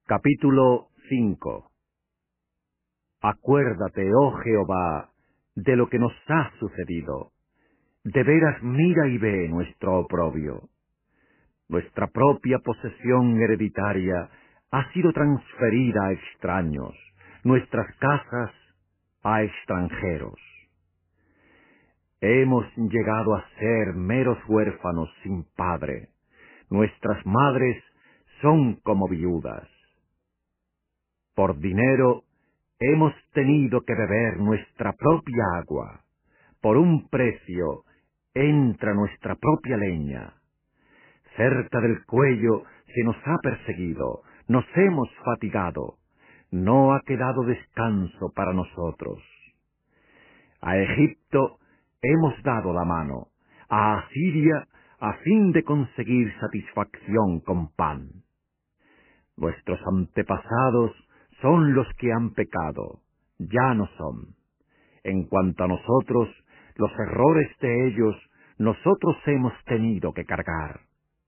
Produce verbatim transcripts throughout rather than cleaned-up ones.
Capítulo cinco. Acuérdate, oh Jehová, de lo que nos ha sucedido. De veras mira y ve nuestro oprobio. Nuestra propia posesión hereditaria ha sido transferida a extraños, nuestras casas a extranjeros. Hemos llegado a ser meros huérfanos sin padre. Nuestras madres son como viudas. Por dinero hemos tenido que beber nuestra propia agua. Por un precio entra nuestra propia leña. Cerca del cuello se nos ha perseguido, nos hemos fatigado. No ha quedado descanso para nosotros. A Egipto hemos dado la mano, a Asiria a fin de conseguir satisfacción con pan. Nuestros antepasados son los que han pecado, ya no son. En cuanto a nosotros, los errores de ellos, nosotros hemos tenido que cargar.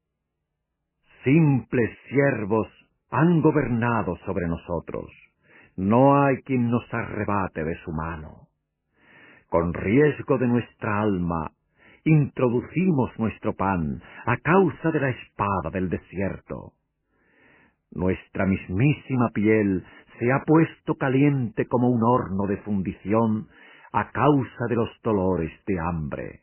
Simples siervos han gobernado sobre nosotros. No hay quien nos arrebate de su mano. Con riesgo de nuestra alma, introducimos nuestro pan a causa de la espada del desierto. Nuestra mismísima piel se ha puesto caliente como un horno de fundición a causa de los dolores de hambre.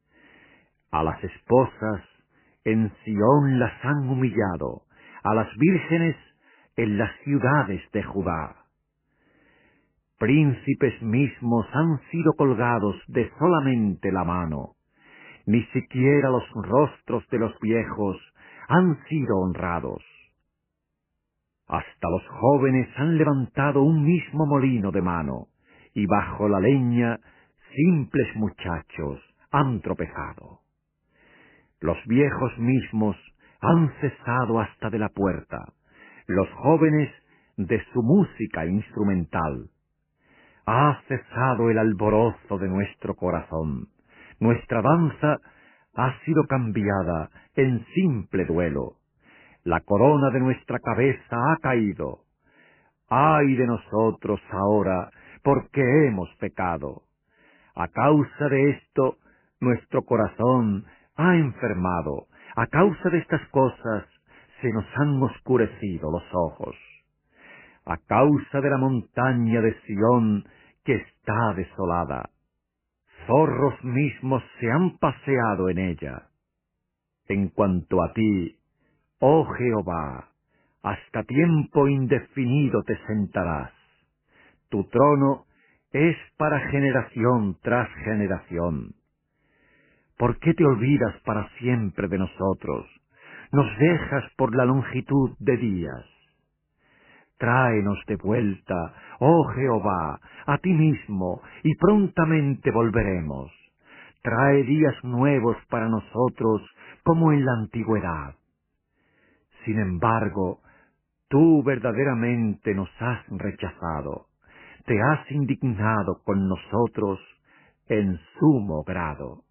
A las esposas en Sión las han humillado, a las vírgenes en las ciudades de Judá. Príncipes mismos han sido colgados de solamente la mano, ni siquiera los rostros de los viejos han sido honrados. Hasta los jóvenes han levantado un mismo molino de mano, y bajo la leña simples muchachos han tropezado. Los viejos mismos han cesado hasta de la puerta, los jóvenes de su música instrumental. Ha cesado el alborozo de nuestro corazón, nuestra danza ha sido cambiada en simple duelo. La corona de nuestra cabeza ha caído. ¡Ay de nosotros ahora, porque hemos pecado! A causa de esto, nuestro corazón ha enfermado. A causa de estas cosas, se nos han oscurecido los ojos. A causa de la montaña de Sión, que está desolada. Zorros mismos se han paseado en ella. En cuanto a ti, oh Jehová, hasta tiempo indefinido te sentarás. Tu trono es para generación tras generación. ¿Por qué te olvidas para siempre de nosotros? Nos dejas por la longitud de días. Tráenos de vuelta, oh Jehová, a ti mismo, y prontamente volveremos. Trae días nuevos para nosotros, como en la antigüedad. Sin embargo, tú verdaderamente nos has rechazado, te has indignado con nosotros en sumo grado.